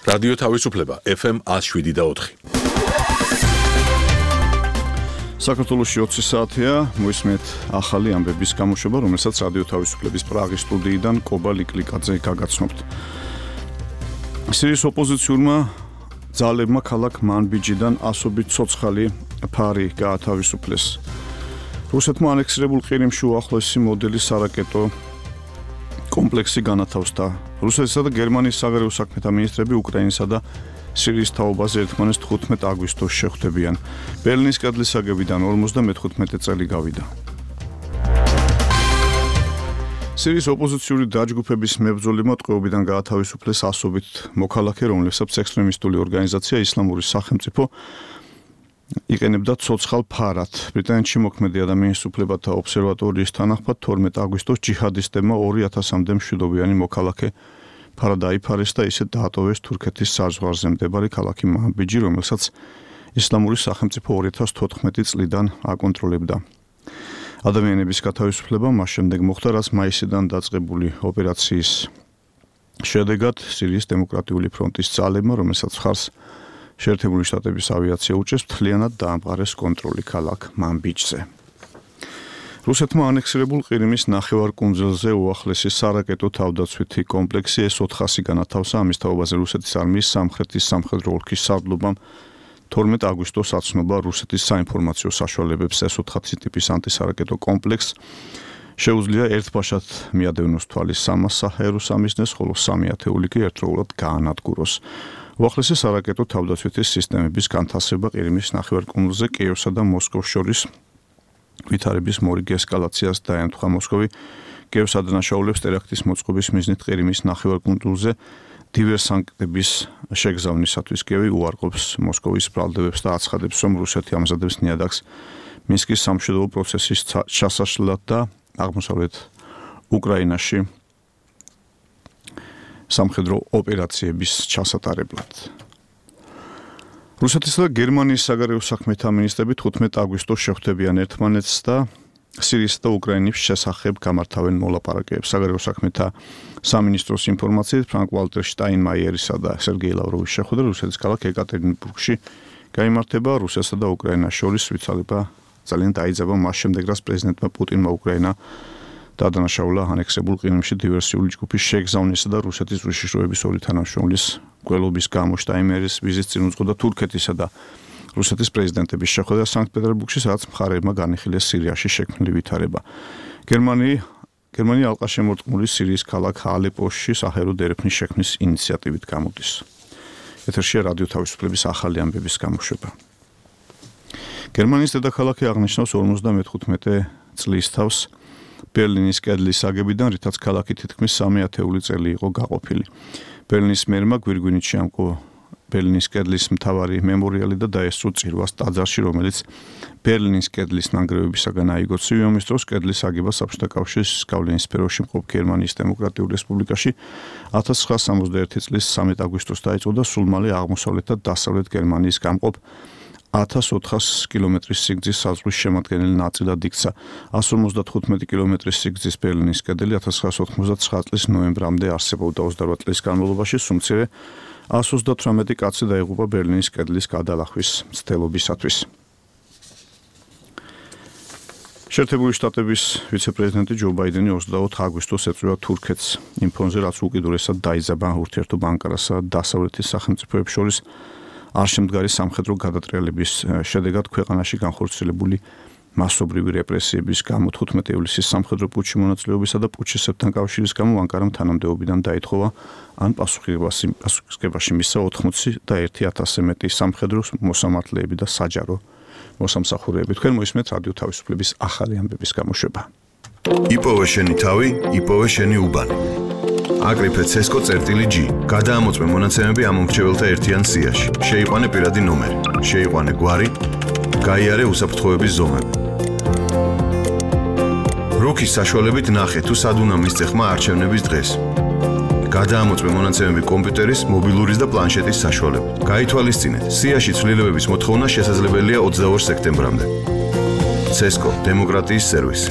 რადიო თავისუფლება FM 107.4. საქართველოში 20 საათია, მოისმენთ ახალი ამბების გამოშვება, რომელსაც რადიო თავისუფლების პრაღის სტუდიიდან კობა ლიკლიკაძე გაგაცნობთ. სირიის ოპოზიციურმა ძალებმა ქალაქ მანბიჯიდან ასობით ცოცხალი ფარი გაათავისუფლეს. რუსეთმა ანექსირებულ ყირიმში უახლოესი მოდელის სარაკეტო კომპლექსი განათავსდა. რუსეთისა და გერმანიის საგარეო საქმეთა მინისტრები უკრაინისა და სირიის თაობაზე ერთმანეთს 15 აგვისტოს შეხვდებიან. ბერლინის კედლის აგებიდან 55 წელი გავიდა. სირიის ოპოზიციური დაჯგუფების მებრძოლებმა ტყვეობიდან გაათავისუფლეს ასობით მოქალაქე, რომლებსაც ექსტრემისტული ორგანიზაცია ისლამური სახელმწიფო იყენებდა ცოცხალ ფარად. ბრიტანეთში მოქმედი ადამიანის უფლებათა ობსერვატორიის თანახმად 12 აგვისტოს ჯიჰადისტებმა 2000-მდე მშვიდობიანი მოქალაქე ფარა დაიფარეს და ისე დაატოვეს თურქეთის საზღვარზე მდებარე ქალაქი მანბიჯი, რომელსაც ისლამური სახელმწიფო 2014 წლიდან აკონტროლებდა. ადამიანების გათავისუფლება მას შემდეგ მოხდა, რაც მაისიდან დაწყებული ოპერაციის შედეგად სირიის დემოკრატიული ფრონტის ძალებმა, რომელსაც მხარს შეერთებული შტატების ავიაცია უჭერს, მთლიანად დაამყარეს კონტროლი ქალაქ მანბიჯზე. რუსეთმა ანექსირებულ ყირიმის ნახევარკუნძულზე უახლესი სარაკეტო თავდაცვითი კომპლექსი S-400 განათავსა. ამის თაობაზე რუსეთის არმიის სამხრეთის სამხედრო ოლქის სარდლობამ 12 აგვისტოს აცნობა რუსეთის საინფორმაციო საშუალებებს S-400 ტიპის ანტისარაკეტო კომპლექსს შეუძლია ერთბაშად მიადევნოს თვალის 300 საჰაერო სამიზნეს, ხოლო 3 ათეული კი ერთდროულად გაანადგუროს. უახლესი სარაკეტო თავდაცვითი სისტემების განთავსება ყირიმის ნახევარკუნძულზე კიევსა და მოსკოვს შორის ვითარების მორიგი ესკალაციას დაემთხვა. მოსკოვი კიევს ადანაშაულებს ტერაქტის მოწყობის მიზნით ყირიმის ნახევარკუნძულზე დივერსანტების შეგზავნისათვის. კიევი უარყოფს მოსკოვის ბრალდებებს და აცხადებს, რომ რუსეთი ამზადებს ნიადაგს მინსკის სამშვიდობო პროცესის ჩასაშლელად და აღმოსავლეთ უკრაინაში სამხედრო ოპერაციების ჩასატარებლად. რუსეთისა და გერმანიის საგარეო საქმეთა მინისტრები 15 აგვისტოს შეხვდებიან ერთმანეთს და სირიისა და უკრაინის შესახებ გამართავენ მოლაპარაკებებს. საგარეო საქმეთა სამინისტროს ინფორმაციით, ფრანკ-ვალტერ შტაინმაიერისა და სერგეი ლავროვის შეხვედრა რუსეთის ქალაქ ეკატერინბურგში გაიმართება. რუსეთსა და უკრაინას შორის ვიცვალება ძალიან დაიძაბა მას შემდეგ, რაც პრეზიდენტმა პუტინმა უკრაინა დაადანაშაულა ანექსებულ ყირიმში დივერსიული ჯგუფის შეგზავნისა და რუსეთის უშიშროების ორი თანამშრომლის მკვლელობის გამო. შტაინმაიერის ვიზის წინ უძღოდა თურქეთისა და რუსეთის პრეზიდენტების შეხვედრა სანქტ-პეტერბურგში, სადაც მხარეებმა განიხილეს სირიაში შექმნილი ვითარება. გერმანია ალყაშემორტყმული სირიის ქალაქ ალეპოში საჰაერო დერეფნის შექმნის ინიციატივით გამოდის. ეთერშია რადიო თავისუფლების ახალი ამბების გამოშვება. გერმანიის დედაქალაქი აღნიშნავს 55 წლის თავს ბერლინის კედლის აგებიდან, რითაც ქალაქი თითქმის 3 ათეული წელი იყო გაყოფილი. ბერლინის მერმა გვირგვინით შეამკო ბერლინის კედლის მთავარი მემორიალი და დაესწრო წირვას ტაძარში, რომელიც ბერლინის კედლის ნანგრევებისაგან აიგო. ცივი ომის დროს კედლის აგება საბჭოთა კავშირის გავლენის სფეროში მყოფ გერმანიის დემოკრატიულ რესპუბლიკაში 1961 წლის 13 აგვისტოს დაიწყო და სულ მალე აღმოსავლეთ და დასავლეთ გერმანიის გამყოფ 1400 კილომეტრის სიგრძის საზღვრის შემადგენელი ნაწილად იქცა. 155 კილომეტრის სიგრძის ბერლინის კედელი 1989 წლის ნოემბრამდე არსებობდა. 28 წლის განმავლობაში სულ მცირე 138 კაცი დაიღუპა ბერლინის კედლის გადალახვის მცდელობისათვის. შეერთებული შტატების ვიცე-პრეზიდენტი ჯო ბაიდენი 24 აგვისტოს ეწვევა თურქეთს იმ ფონზე, რაც უკიდურესად დაიძაბა ურთიერთობა ანკარასა და დასავლეთის სახელმწიფოებს შორის არ შემდგარი სამხედრო გადატრიალების შედეგად ქვეყანაში განხორციელებული მასობრივი რეპრესიების გამო 15 ივლისის სამხედრო პუტჩში მონაწილეობისა და პუტჩისტებთან კავშირის გამო ანკარამ თანამდებობიდან დაითხოვა ან პასუხისგებაში მისცა 81,000-ზე მეტი სამხედრო მოსამართლეები და საჯარო მოსამსახურეები. თქვენ მოისმენთ რადიო თავისუფლების ახალი ამბების გამოშვება. იპოვე შენი თავი, იპოვე შენი უბანი. აკრიფე CESCO.G. გადაამოწმე მონაცემები ამომრჩეველთა ერთიან სიაში. შეიყვანე პირადი ნომერი, შეიყვანე გვარი, გაიარე უსაფრთხოების ზომები. როქის საშუალებით ნახე თუ სად უნდა მისცე ხმა არჩევნების დღეს. გადაამოწმე მონაცემები კომპიუტერის, მობილურის და პლანშეტის საშუალებით. გაითვალისწინეთ, სიაში ცვლილებების მოთხოვნა შესაძლებელია 22 სექტემბრამდე. CESCO დემოკრატიის სერვისი.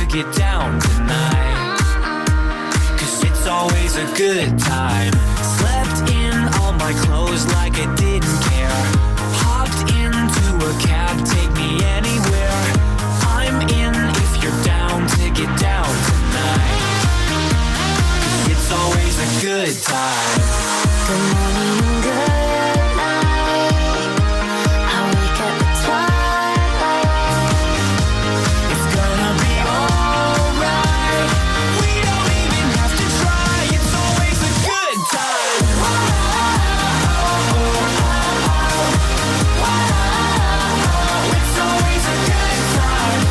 get down tonight. 'Cause it's always a good time. Slept in all my clothes like I didn't care. Hopped into a cab, take me anywhere. I'm in if you're down to get down tonight. 'Cause it's always a good time. Good morning, good night. I wake up at twilight. It's gonna be alright. We don't even have to try. It's always a good time. It's always a good time.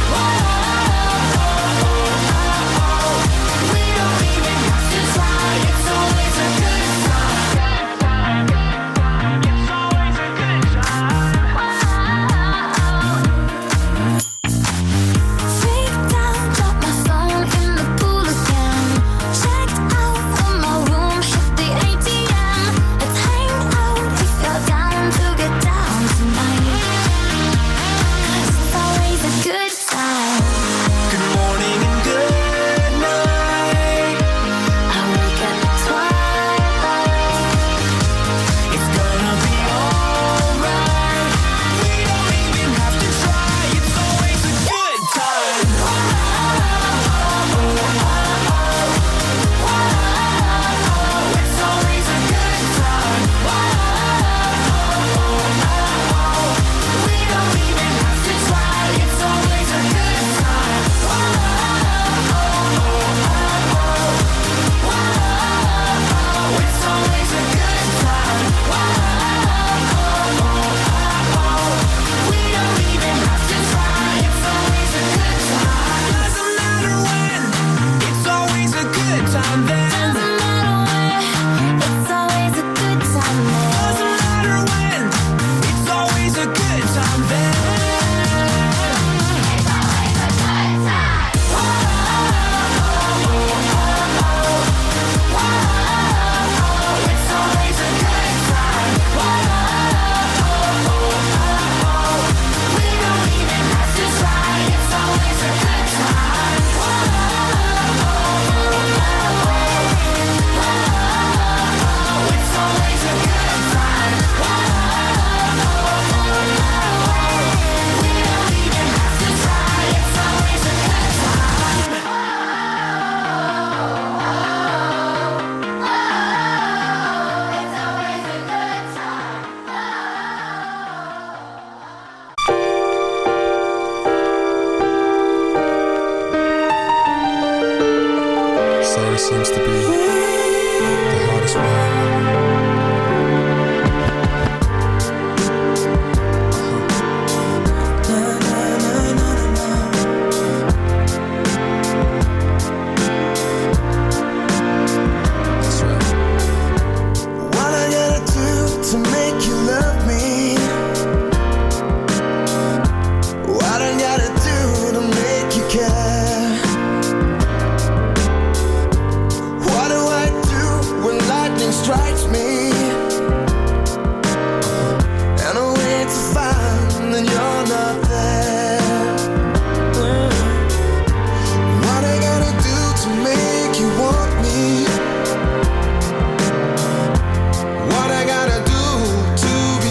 We don't even have to try. It's always a good time. It's always a good time. Freaked out, dropped my phone in the pool again. Checked out of my room, hit the ATM. Let's hang out if you're down to get down tonight. 'Cause it's always a good time. Good morning and good night. I wake up at twilight. It's gonna be alright. We don't even have to try. It's always a good time. It's always a good time. We don't even have to try. It's always a good time. It's always a good time. We don't even have to try. It's always a good time. Doesn't matter when. It's always a good time then. Doesn't matter where, it's always a good time there. Doesn't matter when. It's always a good time then. It's always a good time. It's always a good time. We don't even have to try. It's always a good time. It's always a good time. We don't even have to try. It's always a good time. It's always a good time. Sorry seems to be the hardest word. That's right. What I gotta do to make you love me? What I gotta do to make you care? What do I do when lightning strikes me? And I wait to find that you're not there. What I gotta do to make you want me? What I gotta do to be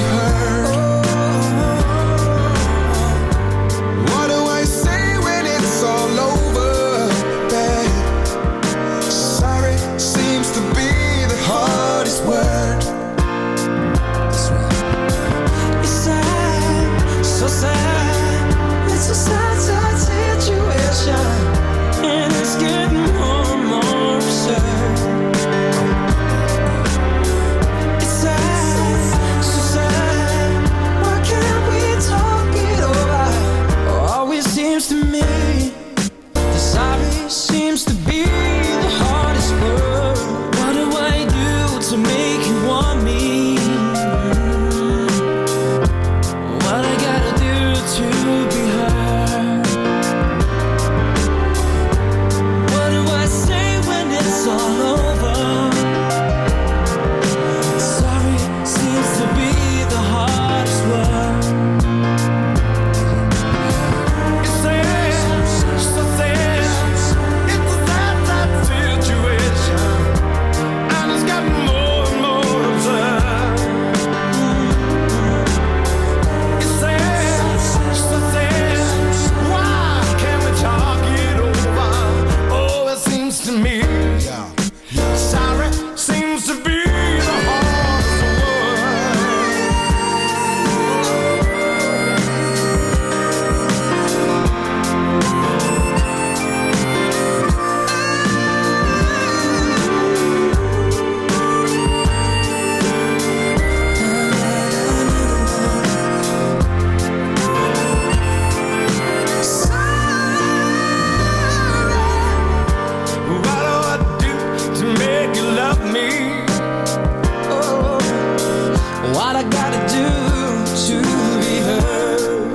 gotta do to be heard?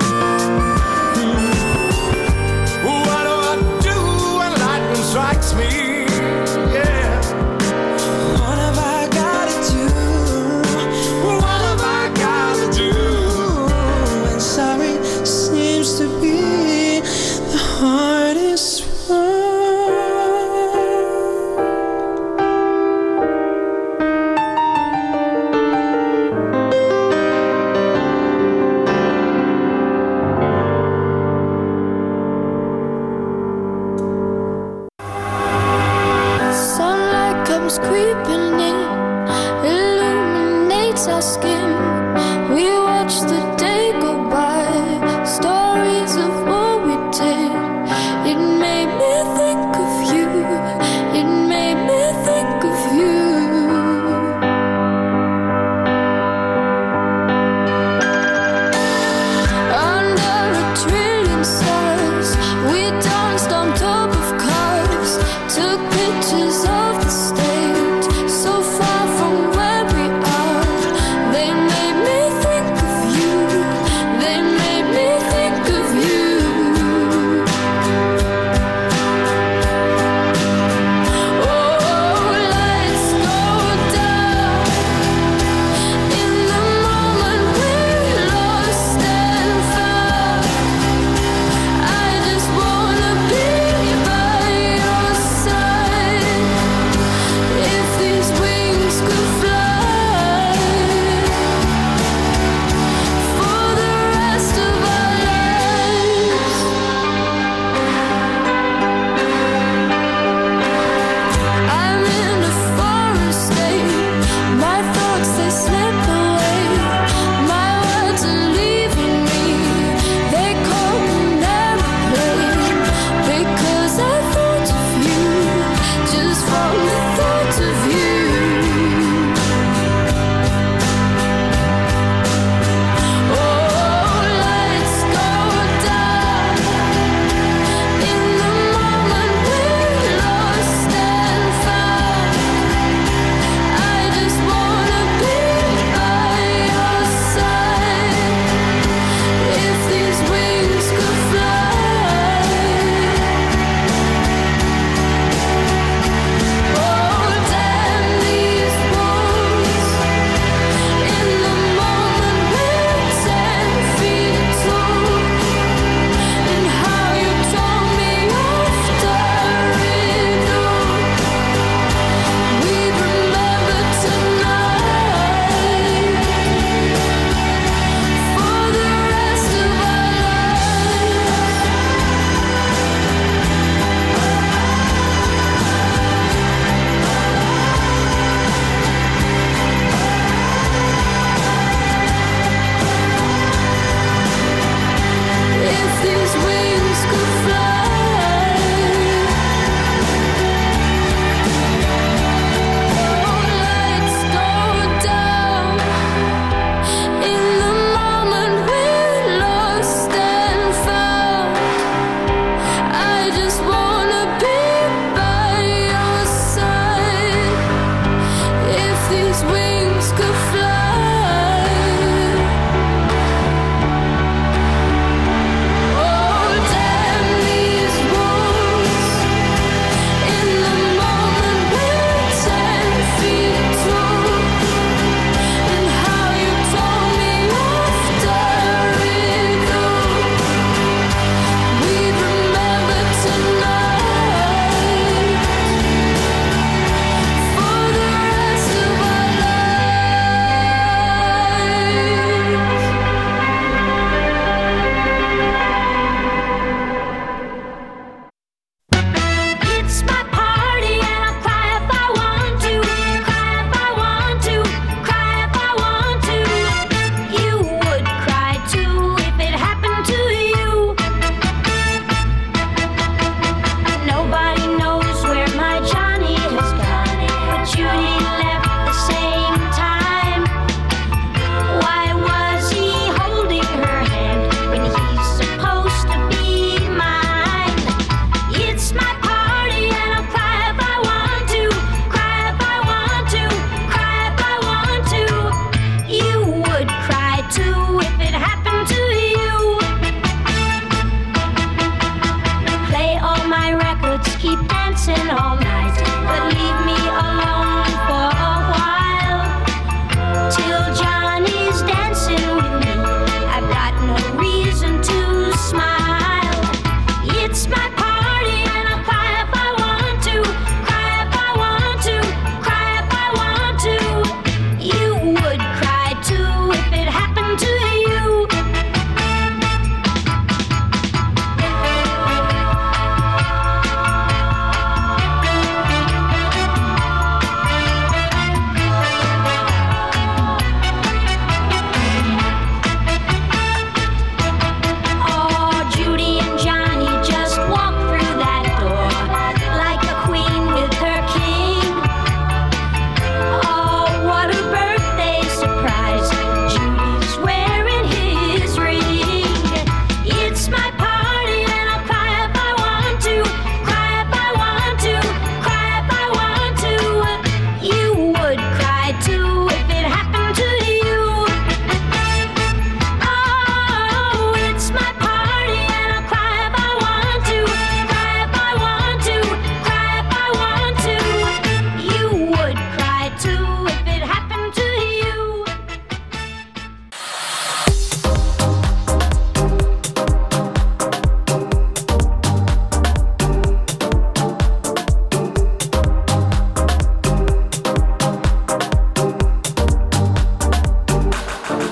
What do I do when lightning strikes me? Yeah. What have I gotta do? What have I gotta do? When sorry seems to be the hardest word.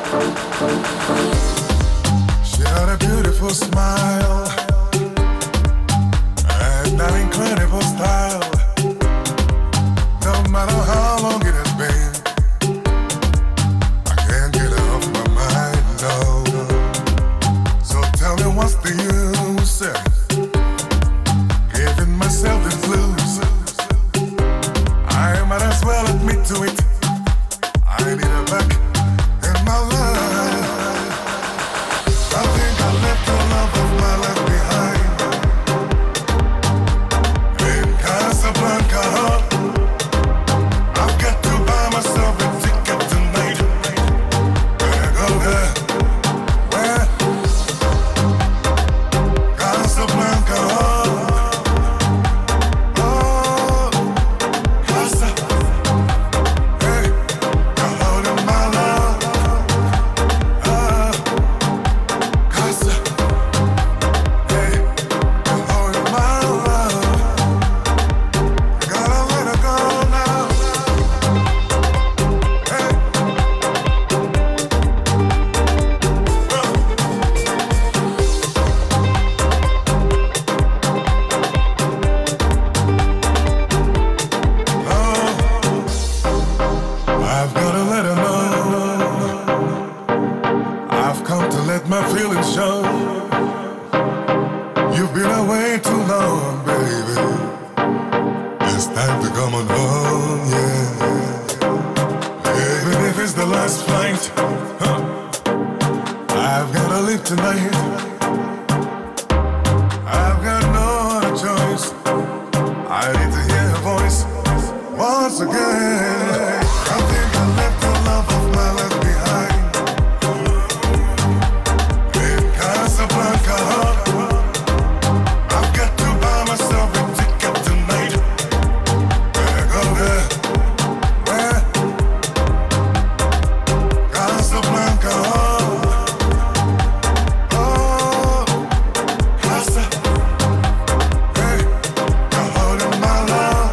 She had a beautiful smile and an incredible style. No matter how long it has been, I can't get her off my mind, no. So tell me what's the use giving myself the blues? I might as well admit to it, I need her back in my life. I think I left the love of my life behind in Casablanca. I've got to buy myself a ticket tonight. Better go there. Where? Casablanca. Oh, Casa. Hey, you're holding my love. Casa. Hey, you're holding my love. Gotta let her go now. Hey. I've gotta let her know I've come to let my feelings show. You've been away too long, baby. It's time to come on home, yeah. Even if it's the last flight, I've gotta leave tonight. I've got no other choice. I need to hear her voice once again. I think I left the love of my life behind in Casablanca. I've got to buy myself a ticket tonight. Better go there. Where? Casablanca. Oh, Casa. Hey, you're holding my love.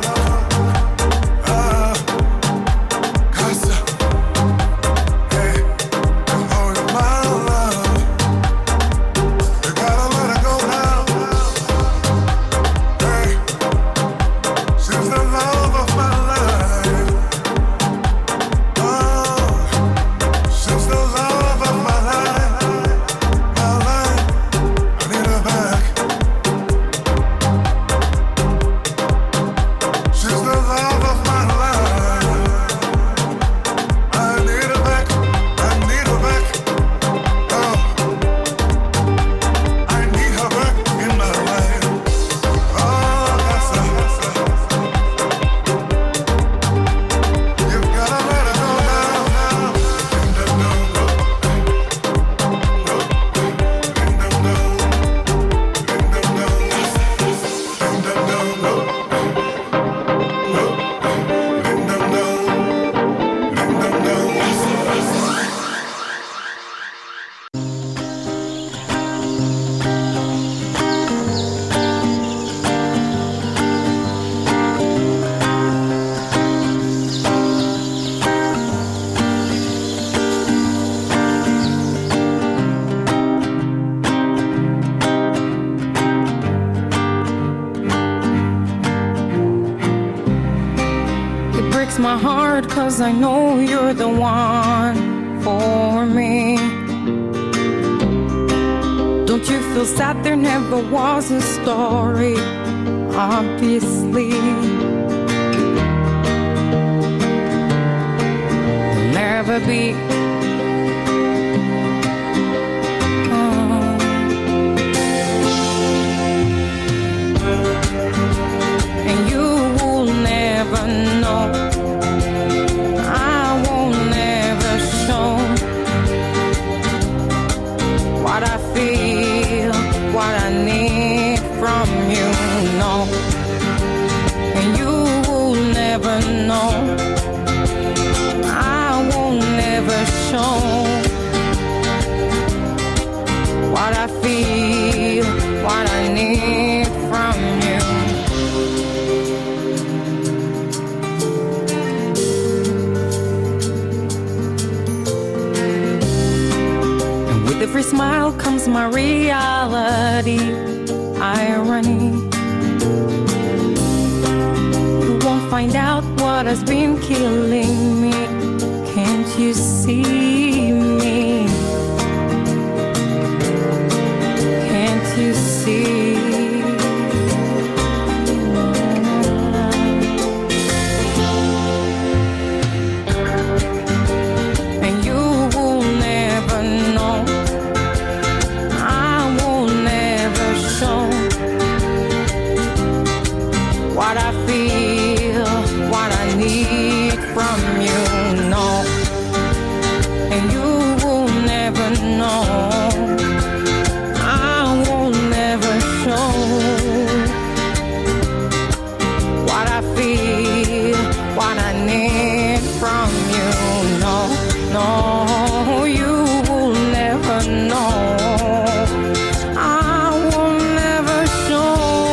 Casa. Hey, you're holding my love. You gotta let her go now. Hey, she's the love of my life. Oh, she's the love of my life. My life, I need her back. She's the love of my life. I need her back. I need her back. Oh, I need her back in my life. Oh, Casa. You've gotta let her go now. It breaks my heart 'cause I know you're the one for me. Don't you feel sad there never was a story? Obviously, there'll never be. And you will never know. I won't never show what I feel, what I need from you, no. And you will never know. I won't never show what I feel, what I need from you. every smile comes my reality. Irony. You won't find out what has been killing me. Can't you see me? Can't you see? And you will never know. I will never show what I feel, what I need from you, no. And you will never know. I will never show what I feel, what I need from you, no, no. You will never know. I will never show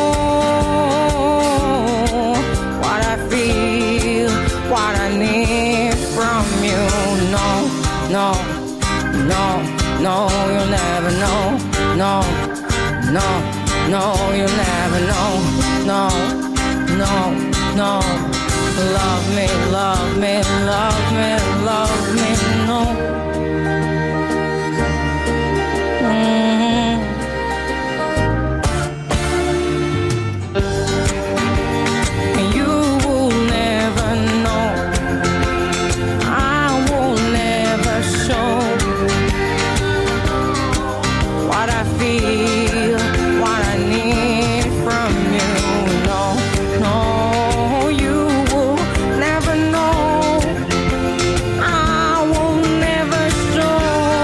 what I feel, what I need from you. No, no, no, no, you'll never know. No, no, no, you'll never know. No, no, no. Love me, love me, love me, love me, no. And you will never know. I will never show what I feel, what I need from you. No, no, you will never know. I will never show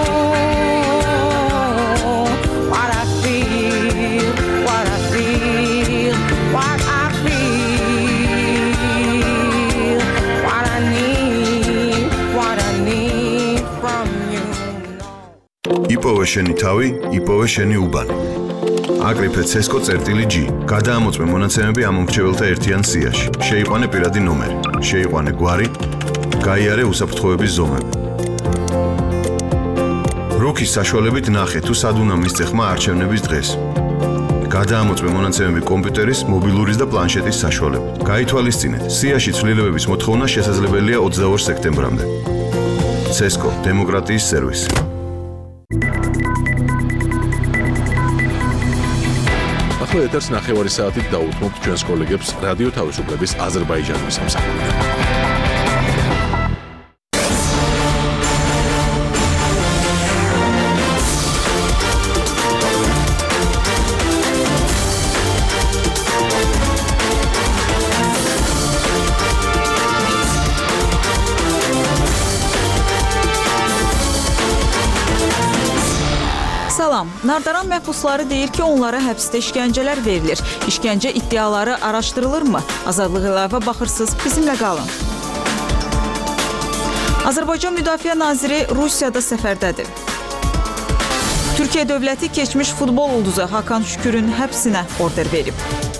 what I feel, what I feel, what I feel, what I need from you. No. იპოვე შენი თავი, იპოვე შენი უბანი. აკრიფე CESCO.G. გადაამოწმე მონაცემები ამ მომრჩეველთა ერთიან სიაში. შეიყვანე პირადი ნომერი, შეიყვანე გვარი, გაიარე უსაფრთხოების ზომები. როქის საშუალებით ნახე თუ სად უნდა მისცე ხმა არჩევნების დღეს. გადაამოწმე მონაცემები კომპიუტერის, მობილურის და პლანშეტის საშუალებით. გაითვალისწინეთ, სიაში ცვლილებების მოთხოვნა შესაძლებელია 22 სექტემბრამდე. CESCO დემოკრატიის სერვისი. ახლა ეთერს ნახევარი საათით დაუთმობთ ჩვენს კოლეგებს რადიო თავისუფლების აზერბაიჯანის სამსახურიდან. Salam. Nardaran məhbusları deyir ki, onlara həbsdə işgəncələr verilir. İşgəncə iddiaları araşdırılırmı? Azadlıq əlavə baxırsınız, bizimlə qalın. Azərbaycan Müdafiə Naziri Rusiyada səfərdədir. Türkiyə dövləti keçmiş futbol ulduzu Hakan Şükürün həbsinə order verib.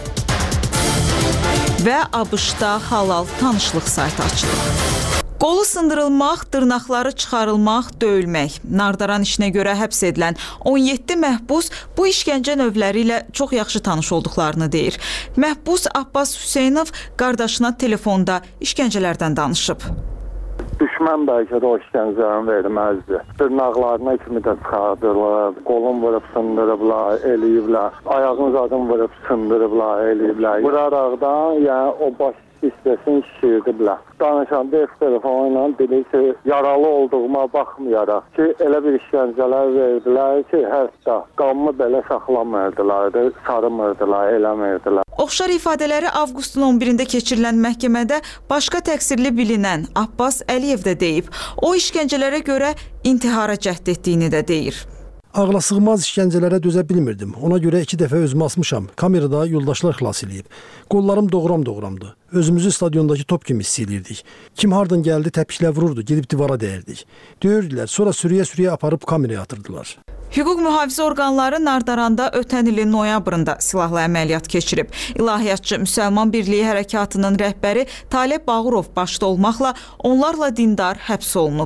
Və ABŞ-da halal tanışlıq saytı açılıb. Qolu sındırılmaq, dırnaqları çıxarılmaq, döyülmək. Nardaran işinə görə həbs edilən 17 məhbus bu işgəncə növləri ilə çox yaxşı tanış olduqlarını deyir. Məhbus Abbas Hüseynov qardaşına telefonda işgəncələrdən danışıb. Düşmən bəlkə də o işgəncələrini verməzdi. Dırnaqlarına kimi də çıxardırlar, qolun vurub sındırıblar, eləyiblər. Ayağın zadın vurub sındırıblar, eləyiblər. Vuraraqdan, yəni o baş hissəsini şişirdiblər. Danışanda telefonu ilə dedi ki, yaralı olduğuma baxmayaraq ki, elə bir işgəncələr verdilər ki, hətta qanımı belə saxlamırdılar, sarımırdılar, eləmirdilər. Oxşar ifadələri avqustun 11-də keçirilən məhkəmədə başqa təqsirli bilinən Abbas Əliyev də deyib. O işgəncələrə görə intihara cəhd etdiyini də deyir. Ağlasığmaz işgəncələrə dözə bilmirdim. Ona görə 2 dəfə özümü asmışam. Kamerada yoldaşlar xilas eləyib. Qollarım doğram-doğramdı. Özümüzü stadiondakı top kimi hiss elirdik. Kim hardan gəldi təpiklə vururdu, gedib divara dəyirdik. Döyürdülər, sonra sürüyə-sürüyə aparıb kameraya atırdılar. Hüquq mühafizə orqanları Nardaranda ötən ilin noyabrında silahlı əməliyyat keçirib. İlahiyyatçı Müsəlman Birliyi Hərəkatının rəhbəri Talib Bağırov başda olmaqla onlarla dindar həbs olunub.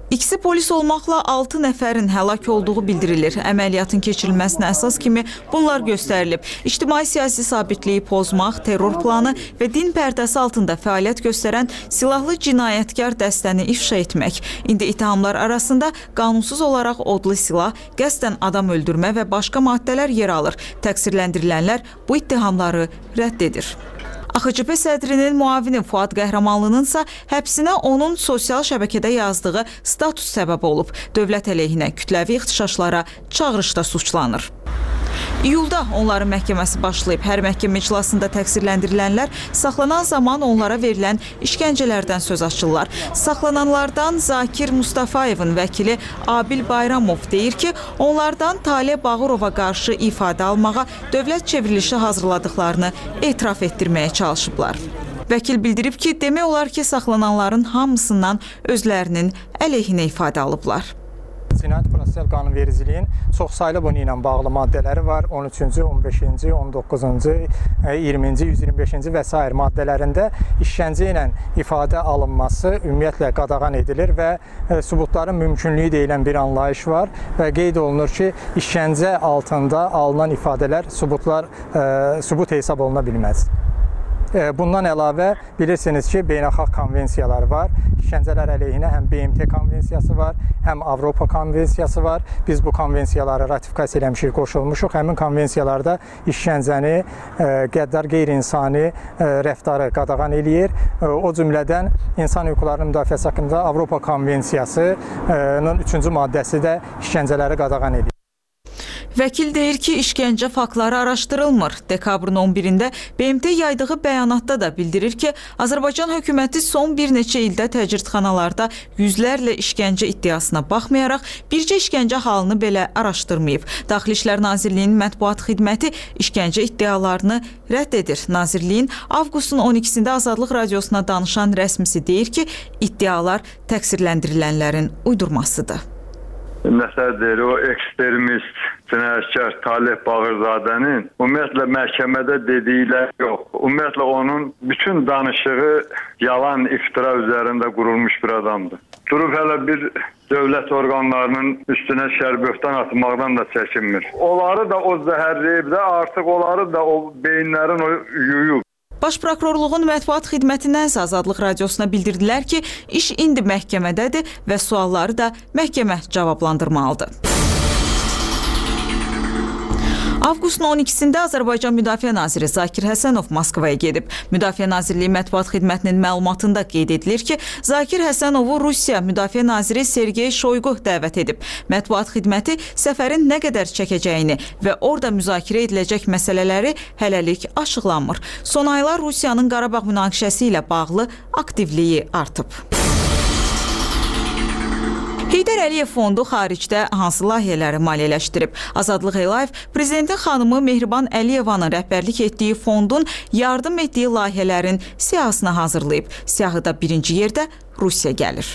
İkisi polis olmaqla 6 nəfərin həlak olduğu bildirilir. Əməliyyatın keçirilməsinə əsas kimi bunlar göstərilib. İctimai-siyasi sabitliyi pozmaq, terror planı və din pərdəsi altında fəaliyyət göstərən silahlı cinayətkar dəstəni ifşa etmək. İndi ittihamlar arasında qanunsuz olaraq odlu silah, qəsdən adam öldürmə və başqa maddələr yer alır. Təqsirləndirilənlər bu ittihamları rədd edir. AXCP sədrinin müavini Fuad Qəhrəmanlının isə həbsinə onun sosial şəbəkədə yazdığı status səbəb olub. Dövlət əleyhinə kütləvi ixtişaşlara çağırışda suçlanır. İyulda onların məhkəməsi başlayıb. Hər məhkəmə iclasında təqsirləndirilənlər saxlanan zaman onlara verilən işgəncələrdən söz açırlar. Saxlananlardan Zakir Mustafayevin vəkili Abil Bayramov deyir ki, onlardan Taleh Bağırova qarşı ifadə almağa dövlət çevrilişi hazırladıqlarını etiraf etdirməyə çalışıblar. Vəkil bildirib ki, demək olar ki, saxlananların hamısından özlərinin əleyhinə ifadə alıblar. Cinayət prosessual qanunvericiliyin çoxsaylı bunu ilə bağlı maddələri var. 13-cü, 15-ci, 19-cu, 20-ci, 125-ci və s. maddələrində işgəncə ilə ifadə alınması ümumiyyətlə qadağan edilir və sübutların mümkünlüyü deyilən bir anlayış var və qeyd olunur ki, işgəncə altında alınan ifadələr sübut hesab oluna bilməz. Bundan əlavə bilirsiniz ki, beynəlxalq konvensiyalar var. İşgəncələr əleyhinə həm BMT konvensiyası var, həm Avropa konvensiyası var. Biz bu konvensiyaları ratifikasiya eləmişik, qoşulmuşuq. Həmin konvensiyalarda işgəncəni, qəddar qeyri-insani rəftarı qadağan eləyir. O cümlədən İnsan Hüquqlarının Müdafiəsi haqqında Avropa konvensiyasının 3-cü maddəsi də işgəncələri qadağan eləyir. Vəkil deyir ki, işgəncə faktları araşdırılmır. Dekabrın 11-də BMT yaydığı bəyanatda da bildirir ki, Azərbaycan hökuməti son bir neçə ildə təcridxanalarda yüzlərlə işgəncə iddiasına baxmayaraq, bircə işgəncə halını belə araşdırmayıb. Daxili İşlər Nazirliyinin mətbuat xidməti işgəncə iddialarını rədd edir. Nazirliyin avqustun 12-sində Azadlıq Radiosuna danışan rəsmisi deyir ki, iddialar təqsirləndirilənlərin uydurmasıdır. Məsələdir, o ekstremist cinayətkar Taleh Bağırzadənin ümumiyyətlə məhkəmədə dedikləri yox. Ümumiyyətlə onun bütün danışığı yalan, iftira üzərində qurulmuş bir adamdır. Durub hələ bir dövlət orqanlarının üstünə şərböhtan atmaqdan da çəkinmir. Onları da o zəhərləyib də artıq onları da o beyinlərin o yuyub. Baş Prokurorluğun mətbuat xidmətindən isə Azadlıq Radiosuna bildirdilər ki, iş indi məhkəmədədir və sualları da məhkəmə cavablandırmalıdır. Avqustun 12-sində Azərbaycan Müdafiə Naziri Zakir Həsənov Moskvaya gedib. Müdafiə Nazirliyi mətbuat xidmətinin məlumatında qeyd edilir ki, Zakir Həsənovu Rusiya Müdafiə Naziri Sergey Shoygu dəvət edib. Mətbuat xidməti səfərin nə qədər çəkəcəyini və orada müzakirə ediləcək məsələləri hələlik açıqlanmır. Son aylar Rusiyanın Qarabağ münaqişəsi ilə bağlı aktivliyi artıb. Heydər Əliyev fondu xaricdə hansı layihələri maliyyələşdirib? Azadlıq Əliyev Prezidentin xanımı Mehriban Əliyevanın rəhbərlik etdiyi fondun yardım etdiyi layihələrin siyahısını hazırlayıb. Siyahıda birinci yerdə Rusiya gəlir.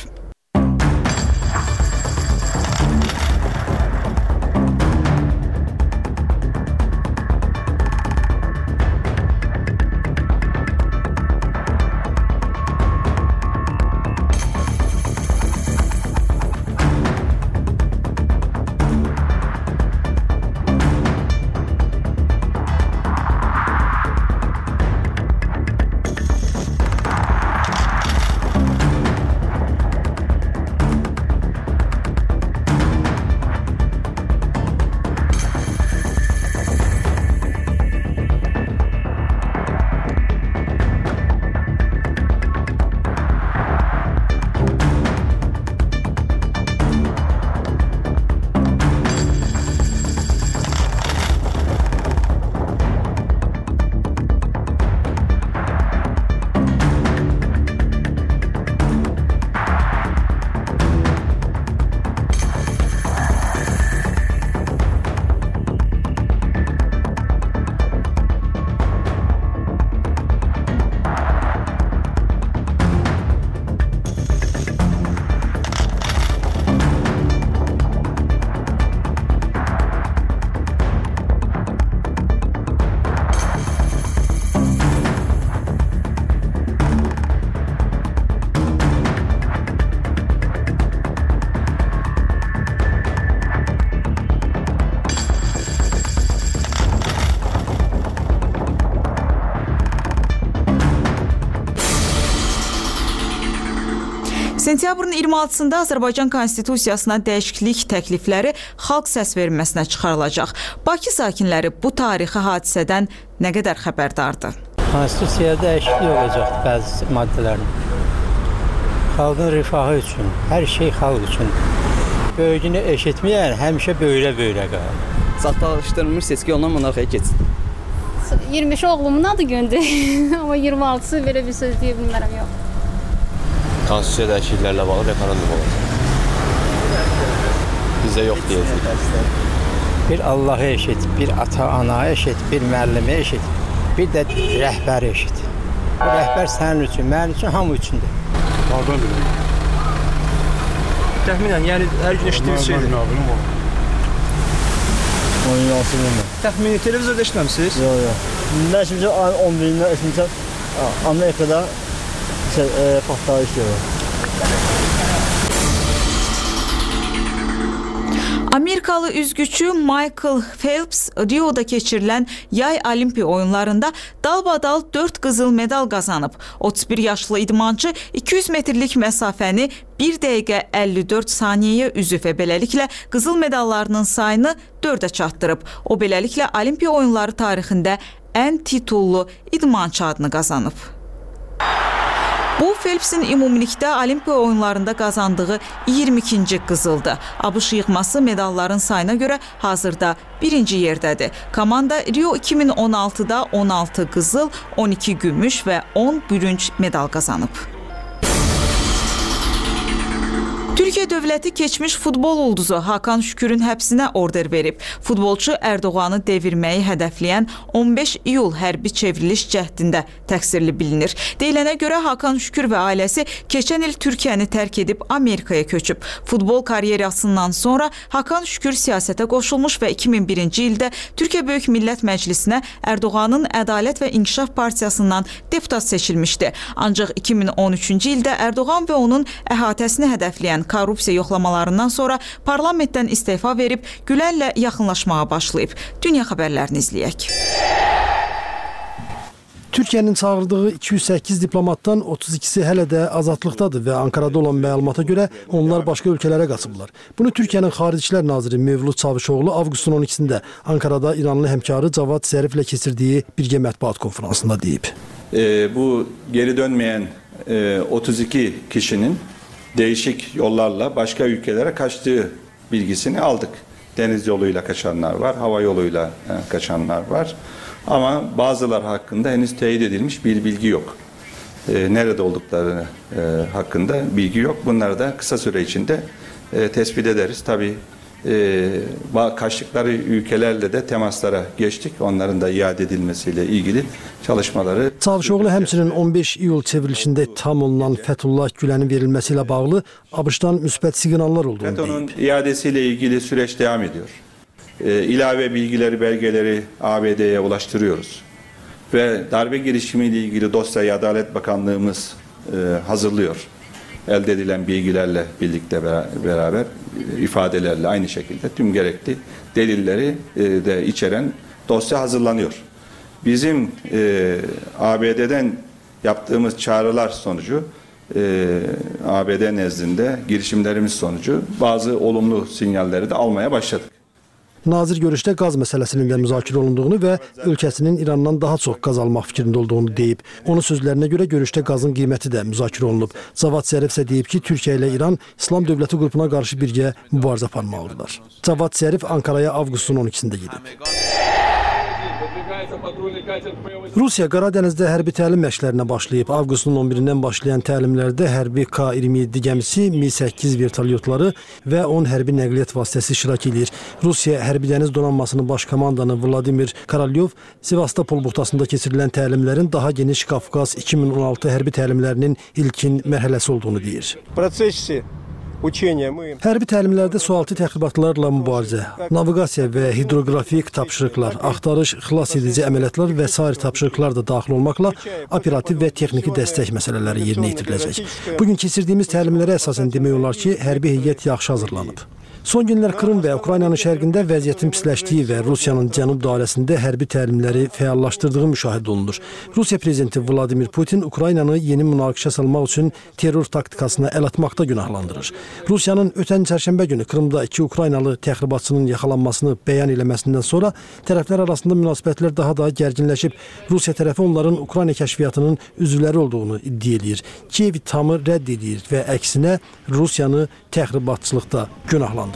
Sentyabrın 26-sında Azərbaycan Konstitusiyasına dəyişiklik təklifləri xalq səsverməsinə çıxarılacaq. Bakı sakinləri bu tarixi hadisədən nə qədər xəbərdardır? Konstitusiyaya dəyişiklik olacaq bəzi maddələrin. Xalqın rifahı üçün, hər şey xalq üçün. Böyüyünü eşitməyən həmişə böylə qalır. Çatışdırılmış seçki ondan monarxiya keçsin. 25 oğlumun adı gündür. Amma 26-sı belə bir söz deyə bilmərəm, yox. Konstitusiya dəyişikliklərlə bağlı referendum olacaq. Bizə yox deyəcək. Bir Allah'ı eşit, bir ata-ana eşit, bir müəllimi eşit, bir də rəhbəri eşit. Bu rəhbər sənin üçün, mənim üçün, hamı üçündür. Pardon bilin. Təxminən, yəni hər gün eşitdiyiniz şeydir. Onun yansın bilməm. Təxmini televizorda eşitməmisiniz? Yox. Mən şimdi 11-dən eşitmişəm, Amerikada partlayış yox. Amerikalı üzgüçü Michael Phelps Rio'da keçirilən yay olimpiya oyunlarında dalbadal 4 qızıl medal qazanıb. 31 yaşlı idmançı 200 metrlik məsafəni 1 dəqiqə 54 saniyəyə üzüb və beləliklə qızıl medallarının sayını 4-ə çatdırıb. O beləliklə olimpiya oyunları tarixində ən titullu idmançı adını qazanıb. Bu, Phelps'in ümumilikdə olimpiya oyunlarında qazandığı 22-ci qızıldır. ABŞ yığması medalların sayına görə hazırda birinci yerdədir. Komanda Rio 2016-da 16 qızıl, 12 gümüş və 10 bürünc medal qazanıb. Türkiyə dövləti keçmiş futbol ulduzu Hakan Şükürün həbsinə order verib. Futbolçu Erdoğanı devirməyi hədəfləyən 15 iyul hərbi çevriliş cəhdində təqsirli bilinir. Deyilənə görə Hakan Şükür və ailəsi keçən il Türkiyəni tərk edib Amerikaya köçüb. Futbol karyerasından sonra Hakan Şükür siyasətə qoşulmuş və 2001-ci ildə Türkiyə Böyük Millət Məclisinə Erdoğanın Ədalət və İnkişaf Partiyasından deputat seçilmişdi. Ancaq 2013-cü ildə Erdoğan və onun əhatəsini hədəfləyən korrupsiya yoxlamalarından sonra parlamentdən istefa verib Gülərlə yaxınlaşmağa başlayıb. Dünya xəbərlərini izləyək. Türkiyənin çağırdığı 208 diplomatdan 32-si hələ də azadlıqdadır və Ankarada olan məlumata görə onlar başqa ölkələrə qaçıblar. Bunu Türkiyənin Xarici İşlər Naziri Mevlud Çavuşoğlu avqustun 12-sində Ankarada İranlı həmkarı Cavad Zəriflə keçirdiyi birgə mətbuat konferansında deyib. Bu geri dönmeyen 32 kişinin değişik yollarla başka ülkelere kaçtığı bilgisini aldık. Deniz yoluyla kaçanlar var, hava yoluyla kaçanlar var. Ama bazılar hakkında henüz teyit edilmiş bir bilgi yok. Nerede oldukları hakkında bilgi yok. Bunları da kısa süre içinde tespit ederiz. Tabii kaçtıkları ülkelerle de temaslara geçtik. Onların da iade edilmesiyle ilgili çalışmaları. Çavuşoğlu həmçinin 15 iyul çevrilişində ittiham olunan Fethullah Gülənin verilməsi ilə bağlı ABŞ-dan müsbət siqnallar olduğunu deyib. FETÖ'nün iadesiyle ilgili süreç devam ediyor. İlave bilgileri, belgeleri ABD'ye ulaştırıyoruz. Ve darbe girişimiyle ilgili dosyayı Adalet Bakanlığımız hazırlıyor. Elde edilen bilgilerle birlikte beraber ifadelerle aynı şekilde tüm gerekli delilleri de içeren dosya hazırlanıyor. Bizim ABD'den yaptığımız çağrılar sonucu ABD nezdinde girişimlerimiz sonucu bazı olumlu sinyalleri de almaya başladık. Nazir görüşdə qaz məsələsinin də müzakirə olunduğunu və ölkəsinin İrandan daha çox qaz almaq fikrində olduğunu deyib. Onun sözlərinə görə görüşdə qazın qiyməti də müzakirə olunub. Cavad Zərif isə deyib ki, Türkiyə ilə İran İslam Dövləti qrupuna qarşı birgə mübarizə aparmalıdırlar. Cavad Zərif Ankaraya avqustun 12-sində gedib. Rusiya Qaradənizdə hərbi təlim məşqlərinə başlayıb. Avqustun 11-dən başlayan təlimlərdə hərbi K-27 gəmisi, Mi-8 vertolyotları və 10 hərbi nəqliyyat vasitəsi iştirak edir. Rusiya Hərbi Dəniz Donanmasının baş komandanı Vladimir Korolyov Sevastopol buxtasında keçirilən təlimlərin daha geniş Qafqaz 2016 hərbi təlimlərinin ilkin mərhələsi olduğunu deyir. Hərbi təlimlərdə sualtı təxribatlarla mübarizə, naviqasiya və hidroqrafik tapşırıqlar, axtarış, xilas edici əməliyyatlar və sair tapşırıqlar da daxil olmaqla operativ və texniki dəstək məsələləri yerinə yetiriləcək. Bugün keçirdiyimiz təlimlərə əsasən demək olar ki, hərbi heyət yaxşı hazırlanıb. Son günlər Krım və Ukraynanın şərqində vəziyyətin pisləşdiyi və Rusiyanın cənub dairəsində hərbi təlimləri fəallaşdırdığı müşahidə olunur. Rusiya prezidenti Vladimir Putin Ukraynanı yeni münaqişə salmaq üçün terror taktikasına əl atmaqda günahlandırır. Rusiyanın ötən çərşənbə günü Krımda 2 Ukraynalı təxribatçının yaxalanmasını bəyan eləməsindən sonra tərəflər arasında münasibətlər daha da gərginləşib. Rusiya tərəfi onların Ukrayna kəşfiyyatının üzvləri olduğunu iddia edir. Kiyev tamı rədd edir və əksinə Rusiyanı təxribatçılıqda günahlandırır.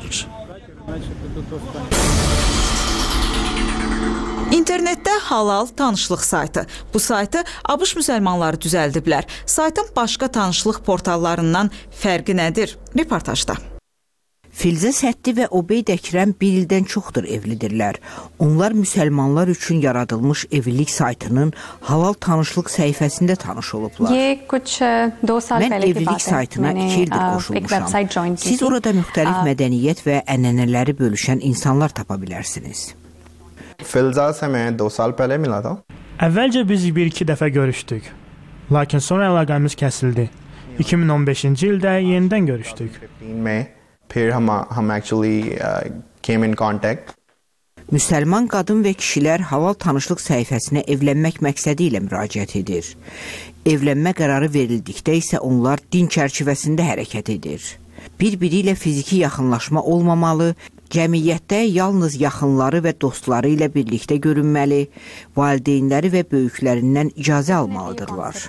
İnternetdə halal tanışlıq saytı. Bu saytı ABŞ müsəlmanları düzəldiblər. Saytın başqa tanışlıq portallarından fərqi nədir? Reportajda. Filzə Səddi və Obeyd Əkrəm bir ildən çoxdur evlidirlər. Onlar müsəlmanlar üçün yaradılmış evlilik saytının halal tanışlıq səhifəsində tanış olublar. Mən evlilik saytına 2 ildir qoşulmuşam. Siz orada müxtəlif mədəniyyət və ənənələri bölüşən insanlar tapa bilərsiniz. Filzə se mən 2 saal pəhlə mila tha. Əvvəlcə biz 1-2 dəfə görüşdük. Lakin sonra əlaqəmiz kəsildi. 2015-ci ildə yenidən görüşdük. फिर हम actually came in contact. Müsəlman qadın və kişilər halal tanışlıq səhifəsinə evlənmək məqsədi ilə müraciət edir. Evlənmə qərarı verildikdə isə onlar din çərçivəsində hərəkət edir. Bir-biri ilə fiziki yaxınlaşma olmamalı, cəmiyyətdə yalnız yaxınları və dostları ilə birlikdə görünməli, valideynləri və böyüklərindən icazə almalıdırlar.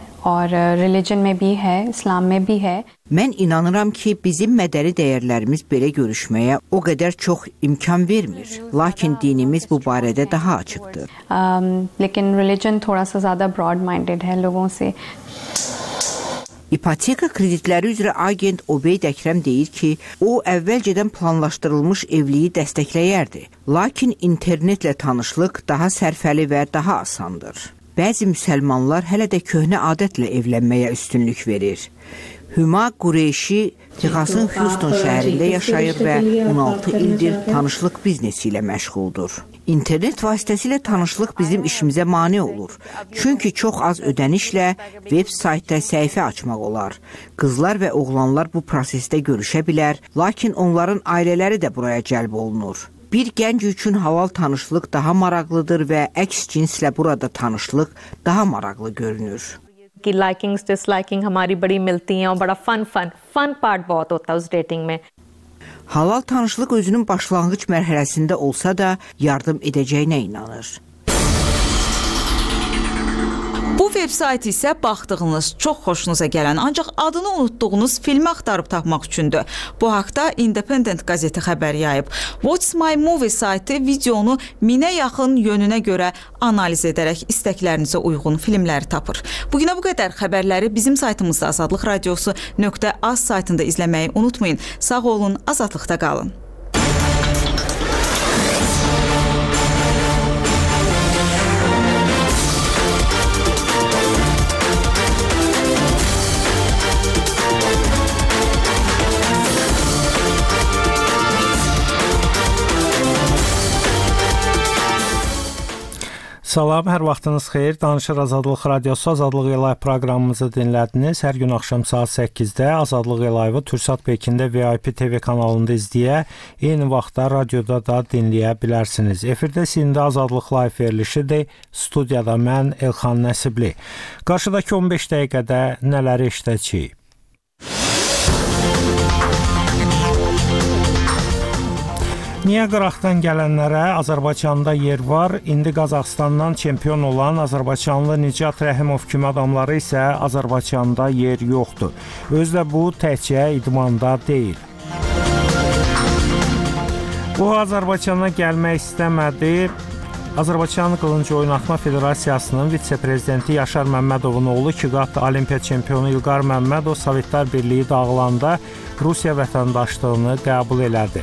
Mən inanıram ki, bizim mədəni dəyərlərimiz belə görüşməyə o qədər çox imkan vermir. Lakin dinimiz bu barədə daha açıqdır. İpoteka kreditləri üzrə agent Obeyd Əkrəm deyir ki, o əvvəlcədən planlaşdırılmış evliliyi dəstəkləyərdi. Lakin internetlə tanışlıq daha sərfəli və daha asandır. Bəzi müsəlmanlar hələ də köhnə adətlə evlənməyə üstünlük verir. Hüma Qureyşi Texasın Houston şəhərində yaşayır və 16 ildir tanışlıq biznesi ilə məşğuldur. İnternet vasitəsilə tanışlıq bizim işimizə mane olur. Çünki çox az ödənişlə veb saytda səhifə açmaq olar. Qızlar və oğlanlar bu prosesdə görüşə bilər, lakin onların ailələri də buraya cəlb olunur. Bir gənc üçün halal tanışlıq daha maraqlıdır və əks cinslə burada tanışlıq daha maraqlı görünür. कि likings disliking हमारी बड़ी मिलती हैं और बड़ा fun part बहुत होता है उस डेटिंग में. Halal tanışlıq özünün başlanğıc mərhələsində olsa da yardım edəcəyinə inanır. Bu veb sayt isə baxdığınız, çox xoşunuza gələn, ancaq adını unutduğunuz filmi axtarıb tapmaq üçündür. Bu haqda Independent qəzeti xəbər yayıb. What's My Movie saytı videonu 1000-ə yaxın yönünə görə analiz edərək istəklərinizə uyğun filmləri tapır. Bugünə bu qədər. Xəbərləri bizim saytımızda azadlıqradiosu.az saytında izləməyi unutmayın. Sağ olun, azadlıqda qalın. Salam, hər vaxtınız xeyir. Danışır Azadlıq Radiosu, Azadlıq Live proqramımızı dinlədiniz. Hər gün axşam saat 8-də Azadlıq Live-ı Türksat Pekində VIP TV kanalında izləyə, eyni vaxtda radioda da dinləyə bilərsiniz. Efirdə sizin Azadlıq Live verilişidir. Studiyada mən Elxan Nəsibli. Qarşıdakı 15 dəqiqədə nələri işləyəcəyik? Niaqıraqdan gələnlərə Azərbaycanda yer var. İndi Qazaxıstandan çempion olan Azərbaycanlı Nicat Rəhimov kimi adamları isə Azərbaycanda yer yoxdur. Özü də bu təkcə idmanda deyil. O Azərbaycana gəlmək istəmədi. Azərbaycan Qılınc Oynatma Federasiyasının vitse-prezidenti Yaşar Məmmədovun oğlu 2 qat Olimpiya çempionu İlqar Məmmədov Sovetlər Birliyi dağılanda Rusiya vətəndaşlığını qəbul elədi.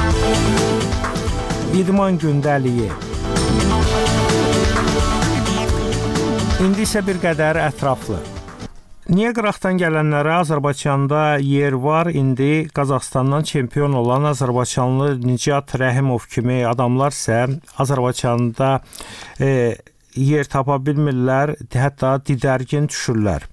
İdman gündəliyi. İndi isə bir qədər ətraflı. Niyə qıraqdan gələnlərə Azərbaycanda yer var? İndi Qazaxıstandan çempion olan azərbaycanlı Nicat Rəhimov kimi adamlar isə Azərbaycanda yer tapa bilmirlər, hətta didərgin düşürlər.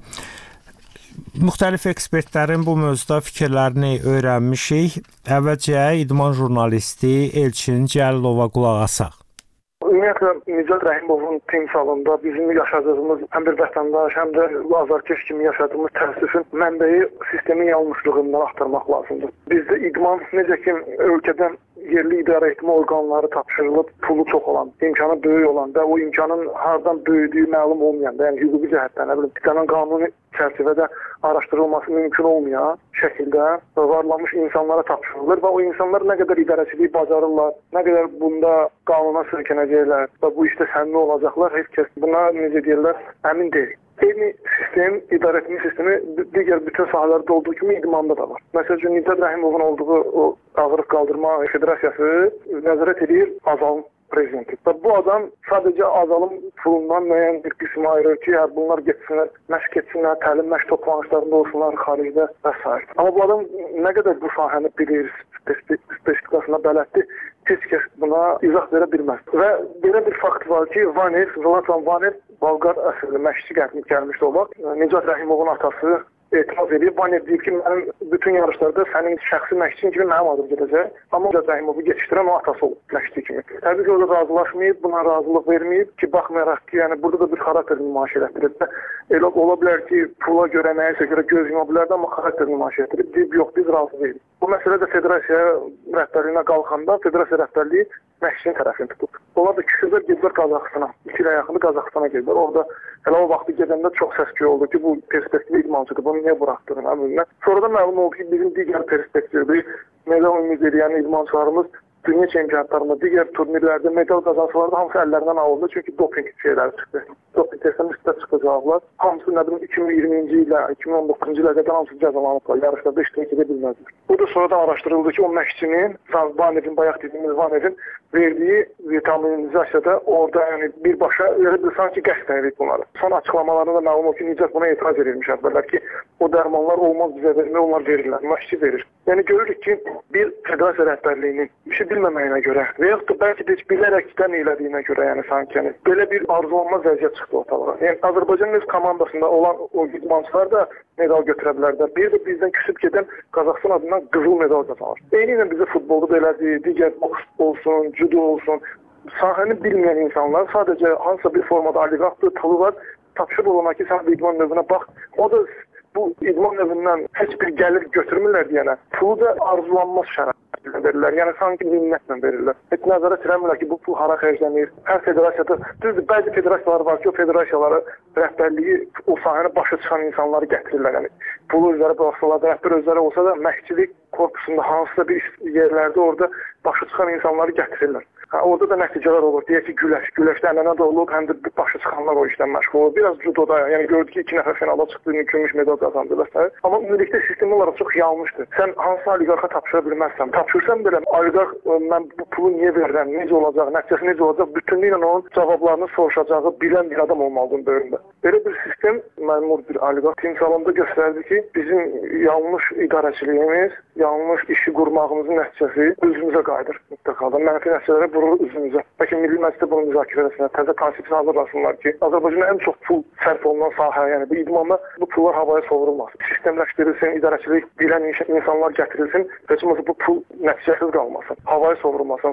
Müxtəlif ekspertlərin bu mövzuda fikirlərini öyrənmişik. Əvvəlcə idman jurnalisti Elçin Cəlilova qulaq asaq. Ümumiyyətlə, Nicat Rəhimovun timsalında bizim yaşadığımız həm bir vətəndaş, həm də azarkeş kimi yaşadığımız təəssüfün mənbəyi sistemin yanlışlığından axtarmaq lazımdır. Bizdə idman necə ki ölkədən yerli idarə etmə orqanları tapşırılıb, pulu çox olan, imkanı böyük olan və o imkanın hardan böyüdüyü məlum olmayan, yəni hüquqi cəhətdən, istənilən qanuni çərçivədə araşdırılması mümkün olmayan şəkildə varlanmış insanlara tapşırılır və o insanlar nə qədər idarəçiliyi bacarırlar, nə qədər bunda qanuna söykənəcəklər və bu işdə səmimi olacaqlar, heç kəs buna necə deyirlər, əmin deyil. Eyni sistem, idarə etmə sistemi digər bütün sahələrdə olduğu kimi idmanda da var. Məsəl üçün, Nicat Rəhimovun olduğu o ağırlıq qaldırma federasiyası nəzarət edir Azalın prezidenti. Və bu adam sadəcə Azalın pulundan müəyyən bir qismi ayırır ki, bunlar getsinlər, məşq etsinlər, təlim məşq toplanışlarında olsunlar, xaricdə və s. Amma bu adam nə qədər bu sahəni bilir, spesifikasına bələddir, heç kəs buna izah verə bilməz. Və belə bir fakt var ki, Zlatan Vanev, Bolqar əsrli məşqçi gəlmişdi o vaxt. Nicat Rəhimovun atası etiraz edib. Vanev deyib ki, mənim bütün yarışlarda sənin şəxsi məşqçin kimi mənim adım gedəcək. Amma Nicat Rəhimovu geçişdirən o atası olub məşqçi kimi. Təbii ki, o da razılaşmayıb, buna razılıq verməyib ki, baxmayaraq ki, yəni burada da bir xarakter nümayiş etdirib. Elə ola bilər ki, pula görə, nəyəsə görə göz yuma bilərdi, amma xarakter nümayiş etdirib. Deyib, yox, biz razı deyilik. Bu məsələ də federasiya rəhbərliyinə qalxanda federasiya rəhbərliyi məşqçinin tərəfini tutub. Onlar da küçüblər gediblər Qazaxıstana. 2 ilə yaxını Qazaxıstana gediblər. Orada hələ o vaxtı gedəndə çox səs-küy oldu ki, bu perspektiv idmançıdır, bunu niyə buraxdırın? Sonradan məlum oldu ki, bizim digər perspektivli medal ümid edən idmançılarımız dünya çempionatlarında, digər turnirlərdə medal qazansılarda hamısı əllərindən alındı. Çünki doping şeyləri çıxdı. Doping testdən üstə çıxacaqlar. Hamısı nə bilim 2020-ci ilə, 2019-cu ilə qədər hamısı cəzalanıblar. Yarışlarda iştirak edə bilməzlər. Bu da sonradan araşdırıldı ki, o məşqçinin, Vanevin, bayaq dediyimiz Vanevin verdiyi vitaminizasiyada orada yəni birbaşa elə bir sanki qəsdən edib bunları. Son açıqlamalarında məlum o ki, Nicat buna etiraz edilmiş əvvəllər ki, o dərmanlar olmaz bizə vermək, onlar verirlər, məşqçi verir. Yəni görürük ki, bir federasiya rəhbərliyinin işi bilməməyinə görə və yaxud da bəlkə də heç bilərəkdən elədiyinə görə, yəni sanki yəni, belə bir arzulanmaz vəziyyət çıxdı ortalığa. Yəni Azərbaycanın öz komandasında olan o idmançılar da medal götürə bilərlər. Bir də bizdən küsüb gedən Qazaxıstan adından qızıl medal qazanır. Eynilə bizə futbolda da elədir, digər boks olsun, judo olsun. Sahəni bilməyən insanlar sadəcə hansısa bir formada oliqarxdır, pulu var, tapşırıq olana ki, sən bu idman növünə bax. O da bu idman növündən heç bir gəlir götürmürlər deyənə, pulu da arzulanmaz şəraitlə verirlər. Yəni sanki minnətlə verirlər. Heç nəzərə çəkmirlər ki, bu pul hara xərclənir. Hər federasiyada, düzdür, bəzi federasiyalar var ki, o federasiyalara rəhbərliyi, o sahəni başa çıxan insanları gətirirlər. Yəni pulu özləri buraxsalar da, rəhbər özləri olsa da, məşqçilik korpusunda hansısa bir yerlərdə orada başa çıxan insanları gətirirlər. Orada da nəticələr olur. Deyək ki, güləşdə ənənə də olub, həm də başa çıxanlar o işdən məşğul olur. Biraz judoda, yəni gördük ki, 2 nəfər finala çıxdı, gümüş medal qazandı və s. Amma ümumilikdə sistem olaraq çox yanlışdır. Sən hansı oliqarxa tapşıra bilməzsən. Tapşırsan belə, oliqarx mən bu pulu niyə verirəm, necə olacaq, nəticəsi necə olacaq, bütünlüklə onun cavablarını soruşacağı bilən bir adam olmalıdır böyündə. Belə bir sistem məmur bir oliqarx timsalında göstərdi ki, bizim yanlış idarəçiliyimiz, yanlış işi qurmağımızın nəticəsi özümüzə qayıdır mütləqa. Mənfi nəticələrə vurur üzümüzə. Bəlkə Milli Məclisdə bunun müzakirə etsinlər, təzə konsepsiya hazırlasınlar ki, Azərbaycanda ən çox pul sərf olunan sahə, yəni bu idmanda bu pullar havaya sovurulmaz. Sistemləşdirilsin, idarəçilik bilən insanlar gətirilsin, heç olmasa bu pul nəticəsiz qalmasın, havaya sovurulmasın.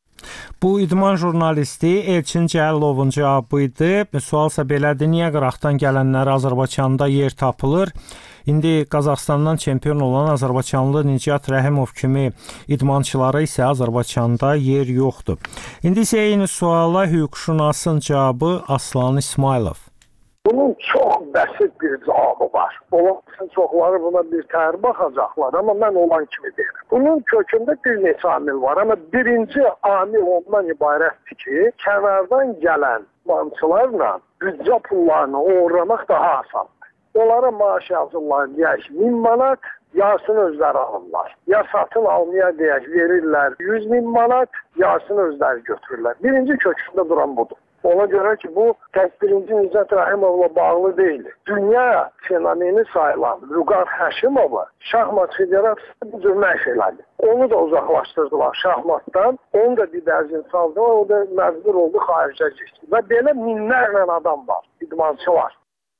Bu idman jurnalisti Elçin Cəlilovun cavabı idi. Sualsa belədir, niyə qıraqdan gələnlərə Azərbaycanda yer tapılır? İndi Qazaxıstandan çempion olan azərbaycanlı Nicat Rəhimov kimi idmançılara isə Azərbaycanda yer yoxdur. İndi isə eyni suala hüquqşünasın cavabı Aslan İsmailov. Bunun çox bəsit bir cavabı var. Olasın çoxları buna bir təhər baxacaqlar, amma mən olan kimi deyirəm. Bunun kökündə bir neçə amil var, amma birinci amil ondan ibarətdir ki, kənardan gələn idmançılarla büdcə pullarını oğurlamaq daha asandır. Onlara maaş yazırlar, deyək 1000 manat, yarısını özləri alırlar. Ya satın almaya deyək verirlər 100 min manat, yarısını özləri götürürlər. Birinci kökündə duran budur. Ona görə ki, bu tək birinci Nicat Rahimovla bağlı deyil. Dünya fenomeni sayılan Vüqar Həşimova şahmat federasiyası bu cür məşq elədi. Onu da uzaqlaşdırdılar şahmatdan. Onu da bir dərcin saldılar. O da məcbur oldu xaricə getdi. Və belə minlərlə adam var, idmançı var.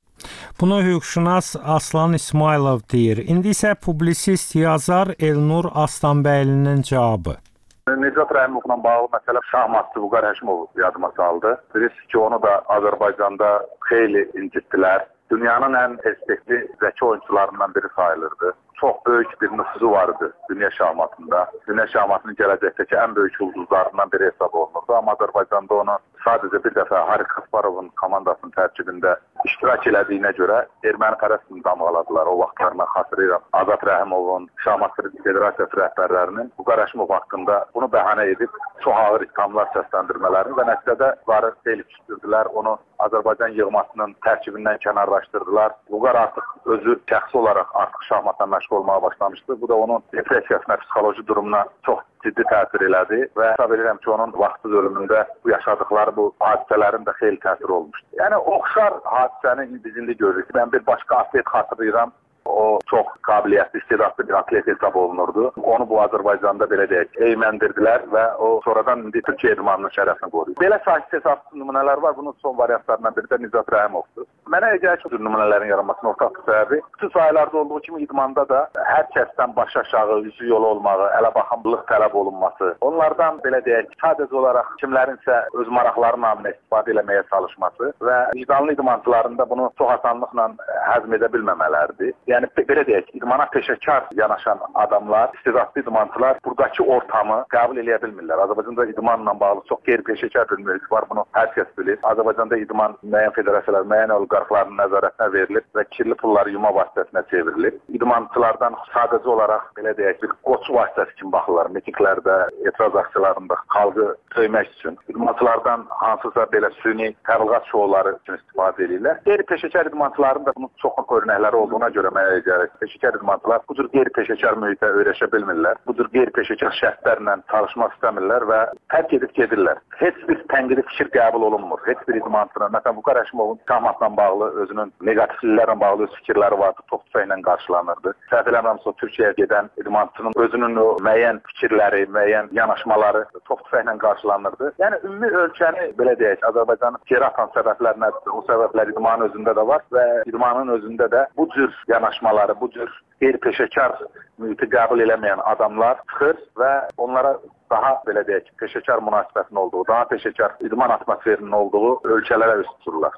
Bunu hüquqşünas Aslan İsmailov deyir. İndi isə publisist yazar Elnur Aslanbəylinin cavabı. Nicat Rahimovla bağlı məsələ şahmatçı Vüqar Həşimov yadıma saldı. Bilirsiniz ki, onu da Azərbaycanda xeyli incitdilər. Dünyanın ən perspektivli zəki oyuncularından biri sayılırdı. Çox böyük bir nüfuzu vardı dünya şahmatında. Dünya şahmatının gələcəkdəki ən böyük ulduzlarından biri hesab olunurdu. Amma Azərbaycanda onu sadəcə bir dəfə Haris Kasparovun komandasının tərkibində iştirak elədiyinə görə ermənipərəst kimi damğaladılar. O vaxtlar mən xatırlayıram Azad Rəhimovun, Şahmat Federasiyası rəhbərlərinin Vüqar Həşimov haqqında bunu bəhanə edib çox ağır ithamlar səsləndirmələrini və nəticədə Vüqarı xeyli küstürdülər. Onu Azərbaycan yığmasının tərkibindən kənarlaşdırdılar. Vüqar artıq özü şəxsi olaraq artıq şahmatla məşğul olmağa başlamışdı. Bu da onun depressiyasına, psixoloji durumuna çox ciddi təsir elədi və hesab edirəm ki, onun vaxtsız ölümündə bu yaşadıkları bu hadisələrin də xeyli təsiri olmuşdu. Yəni, oxşar hadisəni biz indi görürük. Mən bir başqa atlet xatırlayıram. O çox qabiliyyətli, istedadlı bir atlet hesab olunurdu. Onu bu Azərbaycanda belə deyək, eyməndirdilər və o sonradan indi Türkiyə idmanının şərəfini qoruyur. Belə sakit hesabsız nümunələr var. Bunun son variantlarından biri də Nicat Rahimovdur. Mənə gəlir ki, bu nümunələrin yaranmasının ortaq səbəbi bütün sahələrdə olduğu kimi idmanda da hər kəsdən baş aşağı üzü yolu olmağı, ələ baxımlılıq tələb olunması, onlardan belə deyək, sadəcə olaraq kimlərinsə öz maraqları naminə istifadə eləməyə çalışması və vicdanlı idmançıların da bunu çox asanlıqla həzm edə bilməmələrdir. Yəni belə deyək, idmana peşəkar yanaşan adamlar, istedadlı idmançılar buradakı ortamı qəbul edə bilmirlər. Azərbaycanda idmanla bağlı çox qeyri-peşəkar bir mühit var, bunu hər kəs bilir. Azərbaycanda idman müəyyən federasiyalar, müəyyən oliqarxların nəzarətinə verilir və kirli pulları yuma vasitəsinə çevrilir. İdmançılardan sadəcə olaraq belə deyək, bir qoçu vasitəsi kimi baxırlar. Mitinglərdə, etiraz aksiyalarında xalqı söymək üçün. İdmançılardan hansısa belə süni təbliğat şouları üçün istifadə edirlər. Qeyri-peşəkar idmançıların da bunun çox örnəkləri olduğuna görə peşəkar idmançılar bu cür qeyri-peşəkar mühitə öyrəşə bilmirlər. Bu cür qeyri-peşəkar şərtlərlə çalışmaq istəmirlər və tərk edib gedirlər. Heç bir tənqidi fikir qəbul olunmur. Heç bir idmançının, məsələn, Vüqar Həşimovun şahmatla bağlı özünün negativliklərlə bağlı öz fikirləri vardı, top tüfəylə qarşılanırdı. Səhv eləmirəmsə, Türkiyəyə gedən idmançının özünün o müəyyən fikirləri, müəyyən yanaşmaları top tüfəylə qarşılanırdı. Yəni, ümumi ölkəni, belə deyək, Azərbaycanın geri atan səbəblər nədir? O səbəblər idmanın özündə də var və idmanın özündə də bu cür yanaşmaları, bu cür qeyri-peşəkar mühiti qəbul eləməyən adamlar çıxır və onlara daha, belə deyək, peşəkar münasibətin olduğu, daha peşəkar idman atmosferinin olduğu ölkələrə üst tuturlar.